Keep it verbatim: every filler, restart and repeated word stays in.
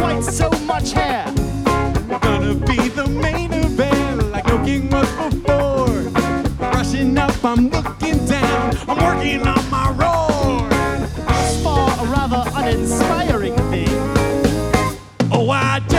quite so much hair. Gonna be the main event, like no king was before. Rushing up, I'm looking down, I'm working on my roar. As for a rather uninspiring thing, Oh, I